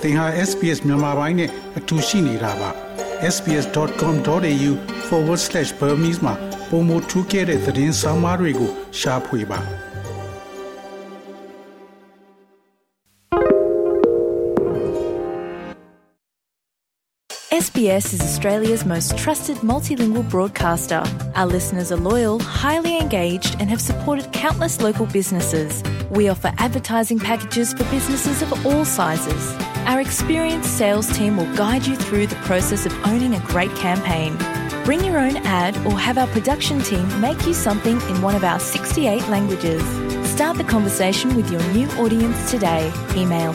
သင်ဟာ SPS မြန်မာပိုင်းနဲ့အတူရှိနေတာပါ sbs.com.au/Burmese မှာပုံမထူးခဲ့တဲ့သတင်းစာမားတွေကိုရှားဖွေပါ SBS is Australia's most trusted multilingual broadcaster. Our listeners are loyal, highly engaged and have supported countless local businesses. We offer advertising packages for businesses of all sizes. Our experienced sales team will guide you through the process of owning a great campaign. Bring your own ad or have our production team make you something in one of our 68 languages. Start the conversation with your new audience today. Email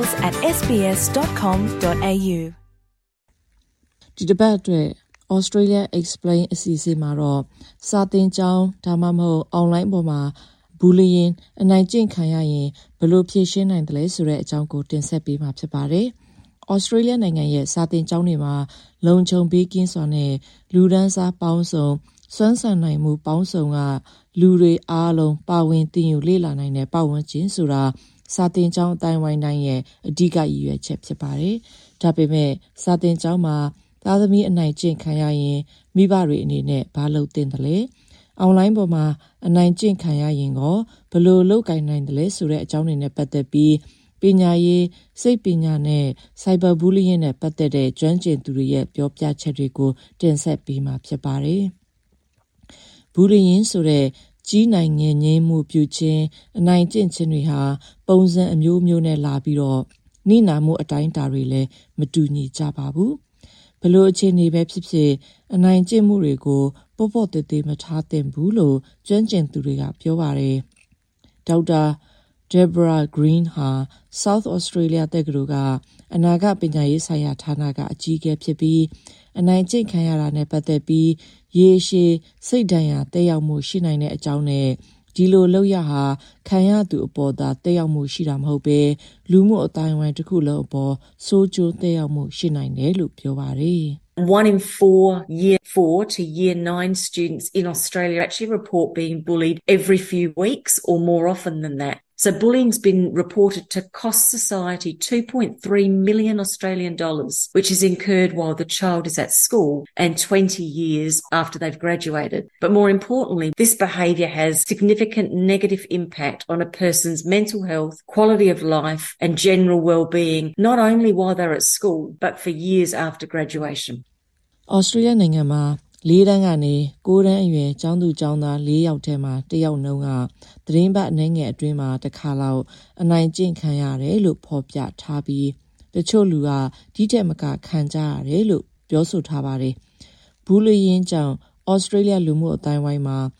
sales@sbs.com.au. ဒီတစ်ပတ်အတွက် Australia Explain အစီအစဉ်မှာတော့စာသင်ကျောင်းဒါမှမဟုတ် online ပေါ်မှာbullying အနိုင်ကျင့်ခံရရင်ဘယ်လိုဖြေရှင်းနိုင်တယ်လဲဆိုတဲ့အကြောင်းကိုတင်ဆက်ပေးမှာဖြစ်ပါတယ်။ Australia နိုင်ငံရဲ့စာသင်ကျောင်းတွေမှာလုံခြုံဘေးကင်းစွာနဲ့လူဒန်းစားပေါင်းစုံစွမ်းဆောင်နိုင်မှုပေါင်းစုံကလူတွေအားလုံးပါဝင်သင်ယူလေ့လာနိုင်တဲ့ပတ်ဝန်းကျင်ဆိုတာစာသင်ကျောင်းအတိုင်းဝိုင်းတိုင်းရဲ့အဓိကရည်ရွယ်ချက်ဖြစ်ပါတယ်။ဒါပေမဲ့စာသင်ကျောင်းမှာသားသမီးအနိုင်ကျင့်ခံရရင်မိဘတွေအနေနဲ့ဘာလုပ်သင့်တယ်လဲ။ online ပေါ်မှာအနိုင်ကျင့်ခံရရင်ဘယ်လိုလုပ်ကိုင်နိုင်တယ်လဲဆိုတဲ့အကြောင်းတွေနဲ့ပတ်သက်ပြီးပညာရေးစိတ်ပညာနဲ့ cyber bullying နဲ့ပတ်သက်တဲ့ကျွမ်းကျင်သူတွေရဲ့ပြောပြချက်တွေကိုတင်ဆက်ပေးမှာဖြစ်ပါတယ်။ bullying ဆိုတဲ့ကြီးနိုင်ငယ်ငင်းမှုပြုခြင်းအနိုင်ကျင့်ခြင်းတွေဟာပုံစံအမျိုးမျိုးနဲ့လာပြီးတော့နိနာမှုအတိုင်းအတာတွေလည်းမတူညီကြပါဘူး။ဘလို့အခြေအနေပဲဖြစ်ဖြစ်အနိုင်ကျင့်မှုတွေကိုပေါ့ပေါ့တေးသေးမထားသင့်ဘူးလို့ကျွမ်းကျင်သူတွေကပြောပါတယ်။ဒေါက်တာ Deborah Green ဟာ South Australia တက္ကသိုလ်ကအနာဂတ်ပညာရေးဆိုင်ရာဌာနကအကြီးအကဲဖြစ်ပြီးအနိုင်ကျင့်ခံရတာနဲ့ပတ်သက်ပြီးရေရှည်စိတ်ဒဏ်ရာတက်ရောက်မှုရှိနိုင်တဲ့အကြောင်းနဲ့ဒီလိုလောက်ရဟာခံရသူအပေါ်သာတက်ရောက်မှုရှိတာမဟုတ်ပဲလူမှုအတိုင်းအဝိုင်းတစ်ခုလုံးအပေါ်ဆိုးကျိုးတက်ရောက်မှုရှိနိုင်တယ်လို့ပြောပါတယ်။ 1 in 4 year 4 to year 9 students in Australia actually report being bullied every few weeks or more often than that. So bullying's been reported to cost society $2.3 million Australian dollars, which is incurred while the child is at school and 20 years after they've graduated. But more importantly, this behaviour has significant negative impact on a person's mental health, quality of life and general well-being, not only while they're at school, but for years after graduation. Australia နိုင်ငံမှာ4တန်းကနေ9တန်းအရွယ်ကျောင်းသူကျောင်းသား4ယောက်ထဲမှာ1ယောက်နှုန်းကသတင်းပတ်အနေငယ်အတွင်းမှာတစ်ခါလောက်အနိုင်ကျင့်ခံရတယ်လို့ဖော်ပြထားပြီးတချို့လူကဒီထက်မကခံကြရတယ်လို့ပြောဆိုထားပါတယ်။ bullying ကြောင့် Australia လူမှုအတိုင်းဝိုင်းမှာ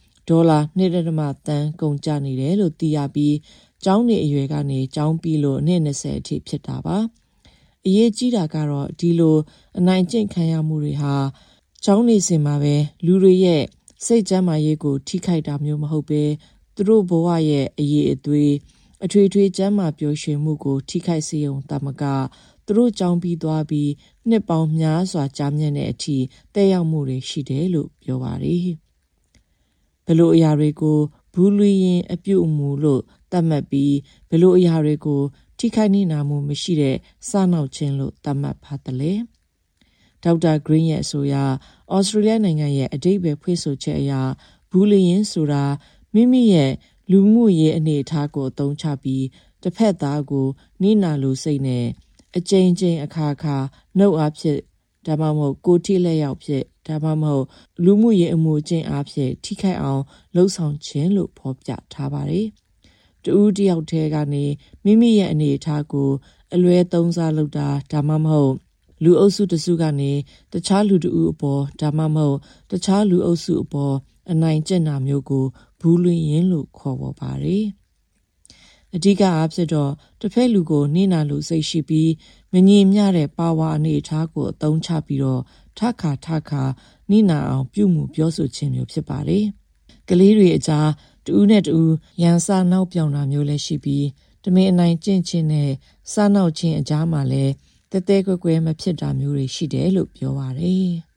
$2.3 သန်းကုန်ကျနေတယ်လို့သိရပြီးကျောင်းနေအရွယ်ကနေကျောင်းပြီးလို့နှစ်20အထိဖြစ်တာပါ။အရေးကြီးတာကတော့ဒီလိုအနိုင်ကျင့်ခံရမှုတွေဟာကျောင်းနေစဉ်မှာပဲလူတွေရဲ့စိတ်ကျန်းမာရေးကိုထိခိုက်တာမျိုးမဟုတ်ပဲသူတို့ဘဝရဲ့အရေးအသွေးအထွေထွေကျန်းမာပျော်ရွှင်မှုကိုထိခိုက်စေုံတမကသူတို့ကျောင်းပြီးသွားပြီးနှစ်ပေါင်းများစွာကြာမြင့်တဲ့အထိတက်ရောက်မှုတွေရှိတယ်လို့ပြောပါတယ်။ဘလို့အရာတွေကို bullying အပြုအမူလို့သတ်မှတ်ပြီးဘလို့အရာတွေကိုထိခိုက်နေတာမှုမရှိတဲ့စနောက်ခြင်းလို့သတ်မှတ်ပါတယ်လေ။ဒေါက်တာ Green ရဲ့အဆိုအရ Australia နိုင်ငံရဲ့အဓိပ္ပာယ်ဖွင့်ဆိုချက်အရ bullying ဆိုတာမိမိရဲ့လူမှုရေးအနေအထားကိုအသုံးချပြီးတစ်ဖက်သားကိုနိနာလိုစိတ်နဲ့အကြိမ်ကြိမ်အခါခါနှုတ်အားဖြင့်ဒါမှမဟုတ်ကိုယ်ထိလက်ရောက်ဖြင့်ဒါမှမဟုတ်လူမှုရေးအမှုအကျင့်အားဖြင့်ထိခိုက်အောင်လှုပ်ဆောင်ခြင်းလို့ဖော်ပြထားပါတယ်။တူတယောက်တည်းကနေမိမိရဲ့အနေအထားကိုအလွဲသုံးစားလုပ်တာဒါမှမဟုတ်လူအုပ်စုတစုကနေတခြားလူတဦးအပေါ်ဒါမှမဟုတ်တခြားလူအုပ်စုအပေါ်အနိုင်ကျင့်တာမျိုးကိုbullyingလို့ခေါ်ပေါ်ပါတယ်။အဓိကအားဖြင့်တော့တစ်ဖက်လူကိုနှိမ့်နာလို့စိတ်ရှိပြီးမငြိမ်မျှတဲ့ပါဝါအနေအထားကိုအသုံးချပြီးတော့ထခါနှိမ့်နာအောင်ပြုမှုပြောဆိုခြင်းမျိုးဖြစ်ပါတယ်။ကလေးတွေအကြားတူးနဲ့တူးရန်စနောက်ပြောင်တာမျိုးလည်းရှိပြီးတမင်အနိုင်ကျင့်ခြင်းနဲ့စနောက်ခြင်းအကြားမှာလည်းတဲတဲကွဲကွဲမဖြစ်တာမျိုးတွေရှိတယ်လို့ပြောပါတယ်။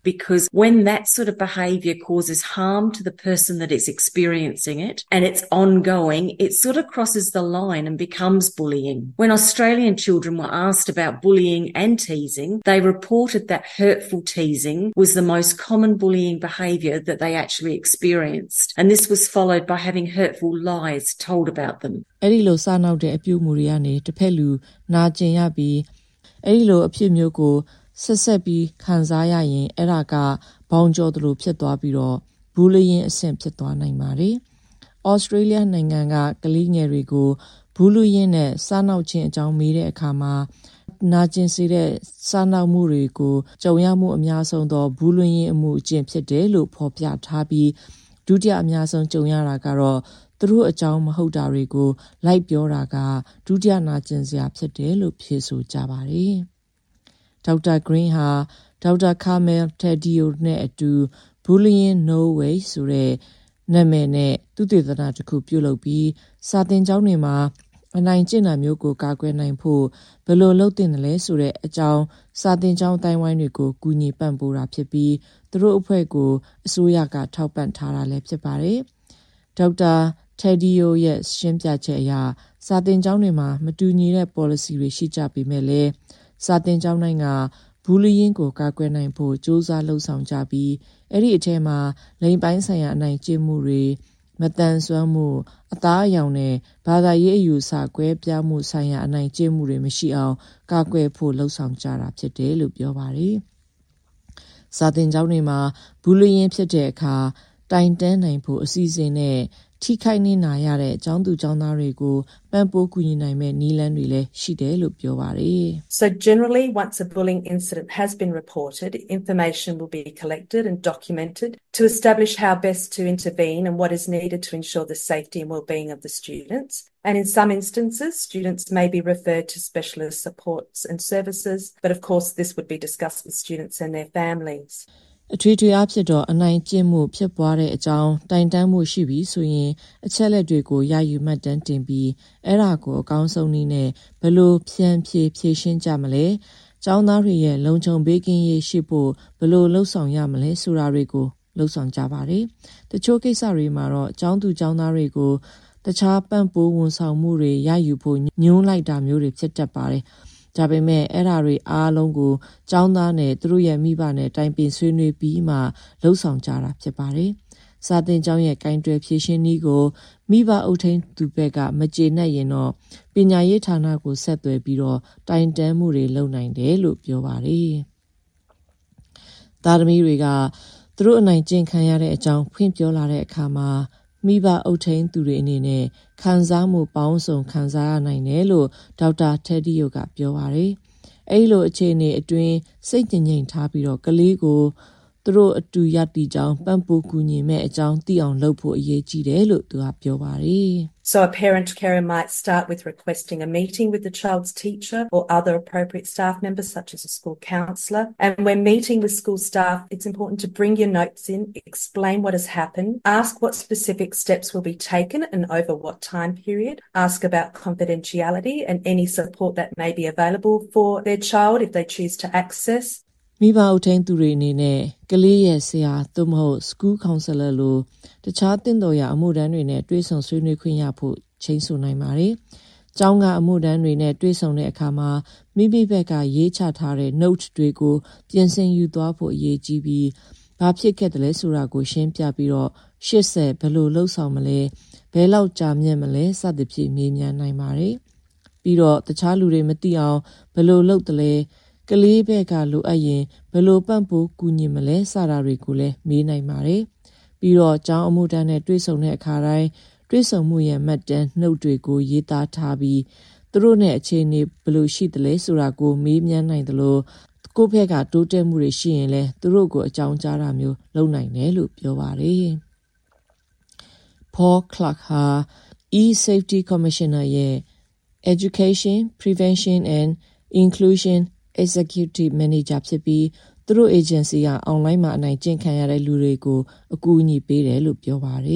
because when that sort of behaviour causes harm to the person that is experiencing it and it's ongoing, it sort of crosses the line and becomes bullying. When Australian children were asked about bullying and teasing, they reported that hurtful teasing was the most common bullying behaviour that they actually experienced, and this was followed by having hurtful lies told about them. အဲ့ဒီလိုစနောက်တဲ့အပြုအမူတွေကနေတစ်ဖက်လူနာကျင်ရပြီးအဲ့ဒီလိုအဖြစ်မျိုးကိုဆက်ပြီးခံစားရရင်အဲ့ဒါကဘောင်ကျော်သလိုဖြစ်သွားပြီးတော့ဘူလီယင်းအဆင့်ဖြစ်သွားနိုင်ပါတယ်။ Australia နိုင်ငံကကလေးငယ်တွေကိုဘူလီယင်းနဲ့စားနောက်ခြင်းအကြောင်းမေးတဲ့အခါမှာနာကျင်စေတဲ့စားနောက်မှုတွေကိုကြုံရမှုအများဆုံးသောဘူလီယင်းအမှုအကျင့်ဖြစ်တယ်လို့ဖော်ပြထားပြီးဒုတိယအများဆုံးကြုံရတာကတော့သူတို့အကြောင်းမဟုတ်တာတွေကိုလိုက်ပြောတာကဒုတိယနာကျင်စရာဖြစ်တယ်လို့ဖြေဆိုကြပါတယ်။ ဒေါက်တာ Green ဟာဒေါက်တာ Carmel Tadio နဲ့အတူ Bullying No Way ဆိုတဲ့နာမည်နဲ့သူတည်သနာတစ်ခုပြုလုပ်ပြီးစာသင်ကျောင်းတွေမှာအနိုင်ကျင့်တာမျိုးကိုကာကွယ်နိုင်ဖို့ဘယ်လိုလုပ်သင့်တယ်လဲဆိုတဲ့အကြောင်းစာသင်ကျောင်းအတိုင်းဝိုင်းတွေကိုကူညီပံ့ပိုးတာဖြစ်ပြီးသူတို့အဖွဲ့ကိုအစိုးရကထောက်ပံ့ထားတာလည်းဖြစ်ပါတယ်။ဒေါက်တာ Tadio ရဲ့ရှင်းပြချက်အရစာသင်ကျောင်းတွေမှာမတူညီတဲ့ policy တွေရှိကြပေမဲ့လည်းစာသင်ကျောင်းတိုင်းကဘူလီယင်းကိုကာကွယ်နိုင်ဖို့စ조사လှုပ်ဆောင်ကြပြီးအဲ့ဒီအထက်မှာလိင်ပိုင်းဆိုင်ရာအနိုင်ကျင့်မှုတွေမတန်ဆွမ်းမှုအသားအရောင်နဲ့ဘာသာရေးအယူအဆကွဲပြားမှုဆိုင်ရာအနိုင်ကျင့်မှုတွေမရှိအောင်ကာကွယ်ဖို့လှုပ်ဆောင်ကြတာဖြစ်တယ်လို့ပြောပါတယ်။စာသင်ကျောင်းတွေမှာဘူလီယင်းဖြစ်တဲ့အခါတိုင်တန်းနိုင်ဖို့အစီအစဉ်နဲ့ထိခိုက်နေရတဲ့ကျောင်းသူကျောင်းသားတွေကိုပံ့ပိုးကူညီနိုင်မဲ့နည်းလမ်းတွေလည်းရှိတယ်လို့ပြောပါတယ်။ So generally, once a bullying incident has been reported, information will be collected and documented to establish how best to intervene and what is needed to ensure the safety and well-being of the students. And in some instances, students may be referred to specialist supports and services, but of course this would be discussed with students and their families. အထွေထွေအဖြစ်တော့အနိုင်ကျင့်မှုဖြစ်ပွားတဲ့အကြောင်းတိုင်တန်းမှုရှိပြီးဆိုရင်အချက်လက်တွေကိုရယူမှတ်တမ်းတင်ပြီးအဲ့ဒါကိုအကောင်းဆုံးနည်းနဲ့ဘယ်လိုဖြန့်ဖြေရှင်းကြမလဲကျောင်းသားတွေရဲ့လုံခြုံဘေးကင်းရေးရှိဖို့ဘယ်လိုလှုပ်ဆောင်ရမလဲဆိုတာတွေကိုလှုပ်ဆောင်ကြပါတယ်တချို့ကိစ္စတွေမှာတော့ကျောင်းသူကျောင်းသားတွေကိုတခြားပံ့ပိုးဝန်ဆောင်မှုတွေရယူဖို့ညှိုးလိုက်တာမျိုးတွေဖြစ်တတ်ပါတယ်ဒါပေမဲ့အဲ့ဓာတွေအားလုံးကိုကျောင်းသားနဲ့သူတို့ရဲ့မိဘနဲ့တိုင်ပင်ဆွေးနွေးပြီးမှလှုပ်ဆောင်ကြတာဖြစ်ပါတယ်။စာသင်ကျောင်းရဲ့ကိုင်တွယ်ဖြည့်ရှင်းနည်းကိုမိဘအုပ်ထိန်းသူဘက်ကမကျေနပ်ရင်တော့ပညာရေးဌာနကိုဆက်သွယ်ပြီးတော့တိုင်တန်းမှုတွေလုပ်နိုင်တယ်လို့ပြောပါတယ်။သားသမီးတွေကသူတို့အနိုင်ကျင့်ခံရတဲ့အကြောင်းဖွင့်ပြောလာတဲ့အခါမှာမိဘအုပ်ထိန်းသူတွေအနေနဲ့ခံစားမှုပေါင်းစုံခံစားရနိုင်တယ်လို့ဒေါက်တာ Tadio ကပြောပါတယ်။အဲဒီလိုအခြေအနေအတွင်းစိတ်ငြိမ်ထားပြီးတော့ကလေးကိုသူတို့အတူရပ်တည်ကြောင်းပံ့ပိုးကူညီမဲ့အကြောင်းသိအောင်လုပ်ဖို့အရေးကြီးတယ်လို့သူကပြောပါတယ်။ So a parent carer might start with requesting a meeting with the child's teacher or other appropriate staff members such as a school counsellor. And when meeting with school staff, it's important to bring your notes in, explain what has happened, ask what specific steps will be taken and over what time period, ask about confidentiality and any support that may be available for their child if they choose to access. မိဘအုပ်ထိန်းသူတွေအနေနဲ့ကလေးရဲ့ဆရာသို့မဟုတ် school counselor လို့တခြားတင်တော်ရာအမှုတန်းတွေနဲ့တွေ့ဆုံဆွေးနွေးခွင့်ရဖို့ချိန်ဆနိုင်ပါတယ်။ကျောင်းကအမှုတန်းတွေနဲ့တွေ့ဆုံတဲ့အခါမှာမိမိဘက်ကရေးချထားတဲ့ note တွေကိုပြင်ဆင်ယူသွားဖို့အရေးကြီးပြီးဘာဖြစ်ခဲ့တယ်လဲဆိုတာကိုရှင်းပြပြီးတော့ရှေ့ဆက်ဘယ်လိုလှုပ်ဆောင်မလဲဘယ်လောက်ကြာမြင့်မလဲစသဖြင့်မေးမြန်းနိုင်ပါတယ်။ပြီးတော့တခြားလူတွေမသိအောင်ဘယ်လိုလုပ်တယ်လဲကလေးဘက်ကလိုအပ်ရင်ဘယ်လိုပံ့ပိုးကူညီမလဲစတာတွေကိုလည်းမေးနိုင်ပါတယ်။ပြီးတော့ကျောင်းအမှုတန်းနဲ့တွေ့ဆုံတဲ့အခါတိုင်းတွေ့ဆုံမှုရဲ့မှတ်တမ်းနှုတ်တွေကိုရေးသားထားပြီးသူတို့နဲ့အခြေအနေဘယ်လိုရှိသလဲဆိုတာကိုမေးမြန်းနိုင်တယ်လို့ကိုယ့်ဘက်ကတိုးတက်မှုတွေရှိရင်လည်းသူတို့ကိုအကြောင်းကြားတာမျိုးလုပ်နိုင်တယ်လို့ပြောပါတယ်။ Paul Clark ဟာ E-Safety Commissioner ရဲ့ Education, Prevention and Inclusion Executive Manager ဖြစ်ပြီးသူတို့ agency က online မှာအနိုင်ကျင့်ခံရတဲ့လူတွေကိုအကူအညီပေးတယ်လို့ပြောပါတယ်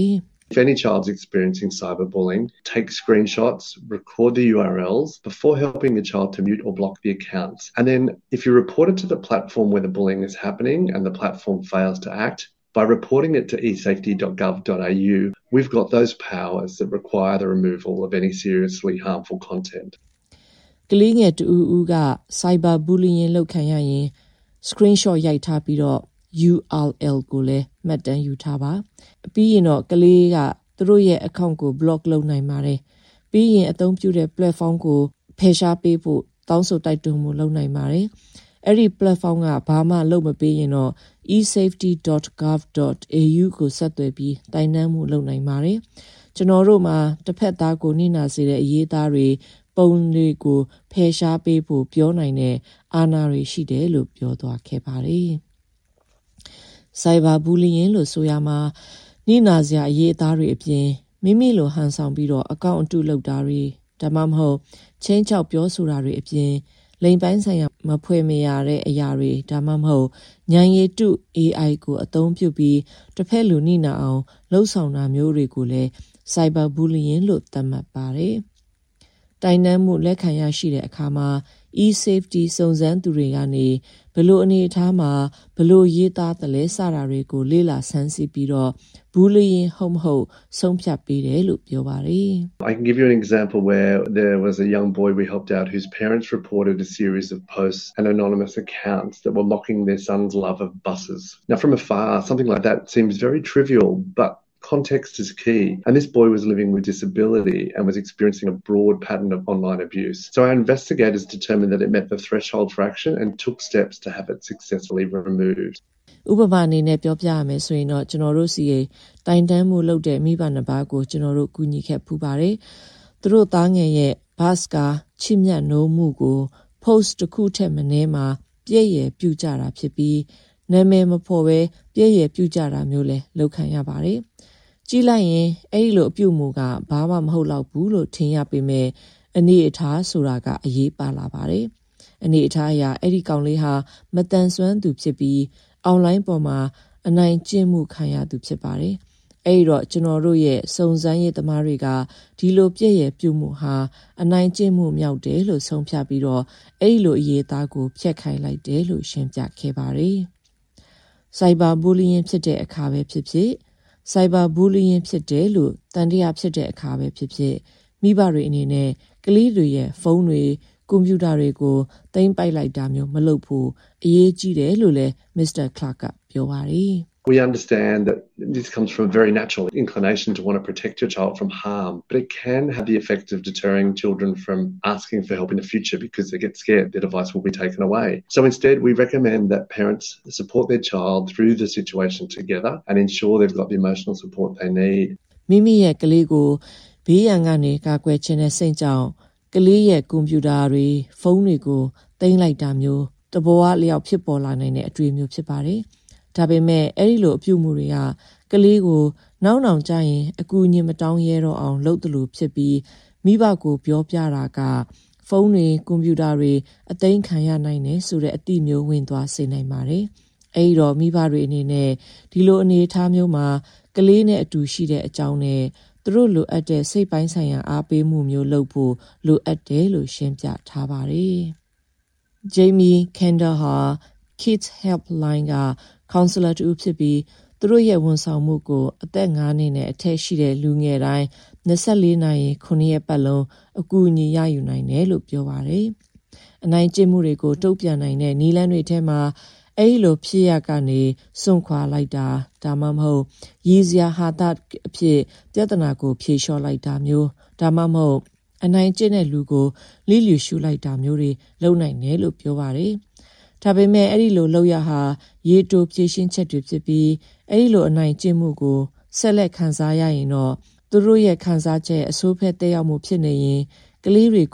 If any child's experiencing cyberbullying, take screenshots, record the URLs before helping the child to mute or block the accounts. And then if you report it to the platform where the bullying is happening and the platform fails to act, by reporting it to esafety.gov.au, we've got those powers that require the removal of any seriously harmful content. ကလေးငယ်တူဦးက cyberbullying လုပ်ခံရရင် screenshot ရိုက်ထားပြီးတော့ URL ကိုလည်းမှတ်တမ်းယူထားပါပြီးရင်တော့ကလေးကသူတို့ရဲ့ account ကို block လုပ်နိုင်ပါတယ်ပြီးရင်အသုံးပြုတဲ့ platform ကိုဖယ်ရှားပေးဖို့တောင်းဆိုတိုက်တွန်းမှုလုပ်နိုင်ပါတယ်အဲ့ဒီ platform ကဘာမှလုပ်မပေးရင်တော့ esafety.gov.au ကိုဆက်သွယ်ပြီးတိုင်တန်းမှုလုပ်နိုင်ပါတယ်ကျွန်တော်တို့မှာတစ်ဖက်သားကိုနှိမ့်နာစေတဲ့အရေးသားတွေပုံတွေကိုဖယ်ရှားပေးဖို့ပြောနိုင်တဲ့အာဏာတွေရှိတယ်လို့ပြောသွားခဲ့ပါတယ်cyberbullying လို့ဆိုရမှာနှိမ့်နာစရာအရေးအသားတွေအပြင်မိမိလိုဟန်ဆောင်ပြီးတော့အကောင့်အတုလုပ်တာတွေဒါမှမဟုတ်ချင်းချောက်ပြောဆိုတာတွေအပြင်လိမ်ပိုင်းဆိုင်ရာမဖွဲ့မရတဲ့အရာတွေဒါမှမဟုတ်ဉာဏ်ရည်တု AI ကိုအသုံးပြုပြီးတစ်ဖက်လူနှိမ့်နာအောင်လှုပ်ဆောင်တာမျိုးတွေကိုလည်း cyberbullying လို့သတ်မှတ်ပါတယ်တိုင်တန်းမှုလက်ခံရရှိတဲ့အခါမှာ e-safety စုံစမ်းသူတွေကနေဘလို့အနေအထားမှာဘလို့ရေးသားတယ်လဲစတာတွေကိုလေ့လာဆန်းစစ်ပြီးတော့ bullying ဟုတ်မဟုတ်ဆုံးဖြတ်ပေးတယ်လို့ပြောပါတယ် I can give you an example where there was a young boy we helped out whose parents reported a series of posts and anonymous accounts that were mocking their son's love of buses. Now from afar, something like that seems very trivial, but context is key. And this boy was living with disability and was experiencing a broad pattern of online abuse. So our investigators determined that it met the threshold for action and took steps to have it successfully removed. ဥပမာအနေနဲ့ပြောပြရမယ်ဆိုရင်တော့ကျွန်တော်တို့စီရဲ့တိုင်တန်းမှုလုပ်တဲ့မိဘနှစ်ပါးကိုကျွန်တော်တို့ကူညီခဲ့ပူပါတယ်။သူတို့သားငယ်ရဲ့ဘတ်စကာချစ်မြတ်နိုးမှုကို post တစ်ခုထက်မနည်းမှာပြည့်ရပြုကြတာဖြစ်ပြီးနာမည်မဖော်ပဲပြည့်ရပြုကြတာမျိုးလဲလုပ်ခံရပါတယ်။ကြည့်လိုက်ရင်အဲ့ဒီလိုအပြုမှုကဘာမှမဟုတ်တော့ဘူးလို့ထင်ရပေမဲ့အနေအထားဆိုတာကအရေးပါလာပါတယ်။အနေအထားအရအဲ့ဒီကောင်လေးဟာမတန်ဆွမ်းသူဖြစ်ပြီးအွန်လိုင်းပေါ်မှာအနိုင်ကျင့်မှုခံရသူဖြစ်ပါတယ်။အဲ့တော့ကျွန်တော်တို့ရဲ့စုံစမ်းရေးသမားတွေကဒီလိုပြည့်ရပြုမှုဟာအနိုင်ကျင့်မှုမြောက်တယ်လို့ဆုံးဖြတ်ပြီးတော့အဲ့လိုအရေးသားကိုဖျက်ခိုင်းလိုက်တယ်လို့ရှင်းပြခဲ့ပါတယ်။ cyberbullying ဖြစ်တဲ့အခါပဲဖြစ်ဖြစ်cyberbullying ဖြစ်တယ်လို့တန်တရားဖြစ်တဲ့အခါပဲဖြစ်ဖြစ်မိဘတွေအနေနဲ့ကလေးတွေရဲ့ဖုန်းတွေကွန်ပျူတာတွေကိုသိမ်းပိုက်လိုက်တာမျိုးမလုပ်ဖို့အရေးကြီးတယ်လို့လည်း Mr. Clark ကပြောပါတယ် We understand that this comes from a very natural inclination to want to protect your child from harm, but it can have the effect of deterring children from asking for help in the future because they get scared their device will be taken away. So instead, we recommend that parents support their child through the situation together and ensure they've got the emotional support they need. မိမိရဲ့ကလေးကိုဘေးရန်ကနေကာကွယ်ခြင်းနဲ့စိတ်ကြောင့်ကလေးရဲ့ကွန်ပျူတာတွေဖုန်းတွေကိုသိမ်းလိုက်တာမျိုးတဘောအလျောက်ဖြစ်ပေါ်လာနိုင်တဲ့အတွေ့အမျိုးဖြစ်ပါတယ်။ဒါပေမဲ့အဲ့ဒီလိုအပြုမှုတွေကကလေးကိုနောက်ကျရင်အကူအညီမတောင်းရဲတော့အောင်လုပ်တယ်လို့ဖြစ်ပြီးမိဘကိုပြောပြတာကဖုန်းတွေကွန်ပျူတာတွေအသိမ်းခံရနိုင်တယ်ဆိုတဲ့အတိမျိုးဝင်သွားစေနိုင်ပါတယ်။အဲ့ဒီတော့မိဘတွေအနေနဲ့ဒီလိုအနေအထားမျိုးမှာကလေးနဲ့အတူရှိတဲ့အကြောင်းနဲ့သူတို့လိုအပ်တဲ့စိတ်ပိုင်းဆိုင်ရာအားပေးမှုမျိုးလုပ်ဖို့လိုအပ်တယ်လို့ရှင်းပြထားပါတယ်။ Jamie Kendall ဟာ Kids Helpline က counselor တူဖြစ်ပြီးသူတို့ရဲ့ဝန်ဆောင်မှုကိုအသက်9နှစ်နဲ့အထက်ရှိတဲ့လူငယ်တိုင်း24နာရီ9ရက်ပတ်လုံးအကူအညီရယူနိုင်တယ်လို့ပြောပါတယ်။အနိုင်ကျင့်မှုတွေကိုတုံ့ပြန်နိုင်တဲ့နည်းလမ်းတွေထဲမှာအဲ့လိုဖြစ်ရကနေစွန့်ခွာလိုက်တာဒါမှမဟုတ်ရည်စရာဟာတာအဖြစ်ပြဿနာကိုဖြေလျှော့လိုက်တာမျိုးဒါမှမဟုတ်အနိုင်ကျင့်တဲ့လူကိုလိလျူရှုလိုက်တာမျိုးတွေလုပ်နိုင်တယ်လို့ပြောပါတယ်။ဒါပေမဲ့အဲ့ဒီလိုလုပ်ရဟာရေတိုဖြည့်ရှင်းချက်တွေဖြစ်ပြီးအဲ့ဒီလိုအနိုင်ကျင့်မှုကိုဆက်လက်ခံစားရရင်တော့သူတို့ရဲ့ခံစားချက်အဆိုးဖက်တက်ရောက်မှုဖြစ်နေရင်ကလေးတွေကို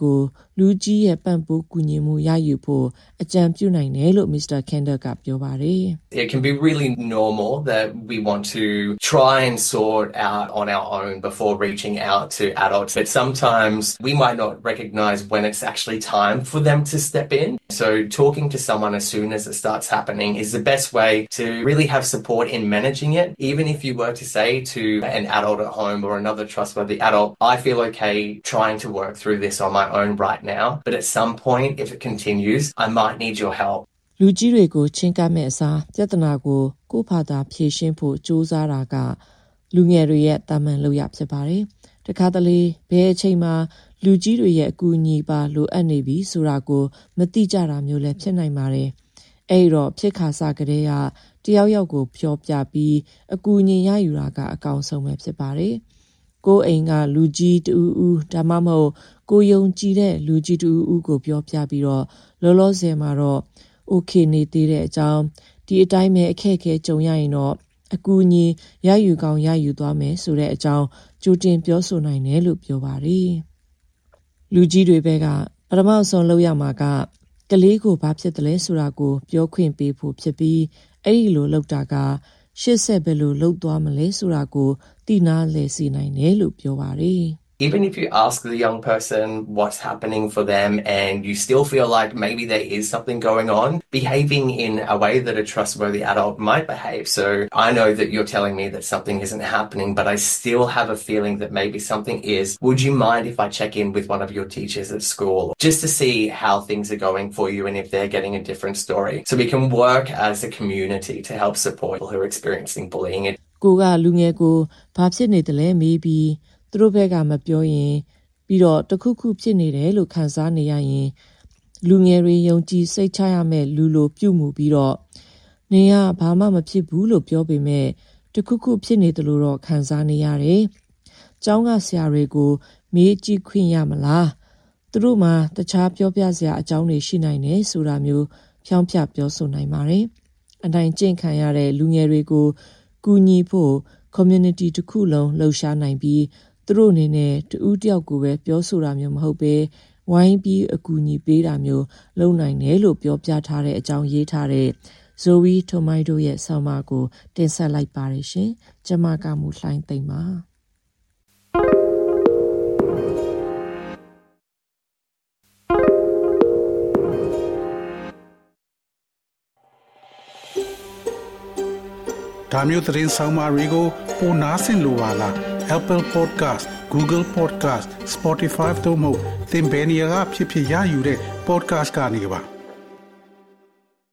လူကြီးရဲ့ပံ့ပိုးကူညီမှုရယူဖို့အကြံပြုနိုင်တယ်လို့ Mr. Kendall ကပြောပါတယ် It can be really normal that we want to try and sort out on our own before reaching out to adults, but sometimes we might not recognize when it's actually time for them to step in. So talking to someone as soon as it starts happening is the best way to really have support in managing it. Even if you were to say to an adult at home or another trustworthy adult, I feel okay trying to work through this on my own right now, but at some point, if it continues, I might need your help. လူကြီးတွေကိုချင်းကပ်မဲ့အစားပြဿနာကိုကိုယ့်ဘာသာဖြေရှင်းဖို့ကြိုးစားတာကလူငယ်တွေရဲ့တာမန်လုပ်ရဖြစ်ပါတယ်။တခါတလေဘယ်အချိန်မှာလူကြီးတွေရဲ့အကူအညီပါလိုအပ်နေပြီဆိုတာကိုမသိကြတာမျိုးလည်းဖြစ်နိုင်ပါတယ်။အဲ့တော့ဖြစ်ခါစားကလေးကတယောက်ယောက်ကိုဖြောပြပြီးအကူအညီရယူတာကအကောင်းဆုံးပဲဖြစ်ပါတယ်။ကိုယ်အိမ်ကလူကြီးတူဦးဒါမှမဟုတ်ကိုယုံကြည်တဲ့လူကြီးတူဦးကိုပြောပြပြီးတော့လောလောဆယ်မှာတော့ okay နေသေးတဲ့အကြောင်းဒီအတိုင်းပဲအခက်အခဲကြုံရရင်တော့အကူအညီရယူကောင်းရယူသွားမယ်ဆိုတဲ့အကြောင်းကြိုတင်ပြောဆိုနိုင်တယ်လို့ပြောပါတယ်လူကြီးတွေဘက်ကပထမဆုံးလုပ်ရမှာကကလေးကိုဘာဖြစ်တယ်လဲဆိုတာကိုပြောခွင့်ပေးဖို့ဖြစ်ပြီးအဲ့ဒီလိုလုပ်တာကရှေ့ဆက်ဘယ်လိုလုပ်သွားမလဲဆိုတာကိုသိနာလဲစေနိုင်တယ်လို့ပြောပါတယ် Even if you ask the young person what's happening for them and you still feel like maybe there is something going on, behaving in a way that a trustworthy adult might behave. So I know that you're telling me that something isn't happening, but I still have a feeling that maybe something is. Would you mind if I check in with one of your teachers at school just to see how things are going for you and if they're getting a different story? So we can work as a community to help support people who are experiencing bullying. ကိုကလူငယ်ကိုဘာဖြစ်နေတယ်လဲမေးပြီးသူတို့ဘက်ကမပြောရင်ပြီးတော့တခုခုဖြစ်နေတယ်လို့ခံစားနေရရင်လူငယ်တွေယုံကြည်စိတ်ချရမယ့်လူလိုပြုမှုပြီးတော့နေကဘာမှမဖြစ်ဘူးလို့ပြောပေမဲ့တခုခုဖြစ်နေတယ်လို့တော့ခံစားနေရတယ်။ကျောင်းကဆရာတွေကိုမေးကြည့်ခွင့်ရမလား။သူတို့မှတခြားပြောပြစရာအကြောင်းတွေရှိနိုင်တယ်ဆိုတာမျိုးဖြောင်းဖြပြောဆိုနိုင်ပါတယ်။အနိုင်ကျင့်ခံရတဲ့လူငယ်တွေကိုကူညီဖို့ community တစ်ခုလုံးလှုပ်ရှားနိုင်ပြီးသူတို့အနေနဲ့တူတယောက်ကိုပဲပြောဆိုတာမျိုးမဟုတ်ပဲဝိုင်းပြီးအကူအညီပေးတာမျိုးလုပ်နိုင်တယ်လို့ပြောပြထားတဲ့အကြောင်းရေးထားတဲ့ Zoe Tomato ရဲ့ဆောင်းပါးကိုတင်ဆက်လိုက်ပါတယ်ရှင်။ကျွန်မကမူလှိုင်းသိမ့်ပါဒါမျိုးသတင်းဆောင်မတွေကိုပိုနားဆင်လိုပါလား Apple Podcast Google Podcast Spotify တို့မှာသင်ပင်ရာဖြစ်ဖြစ်ရယူတဲ့ podcast ကနေပါ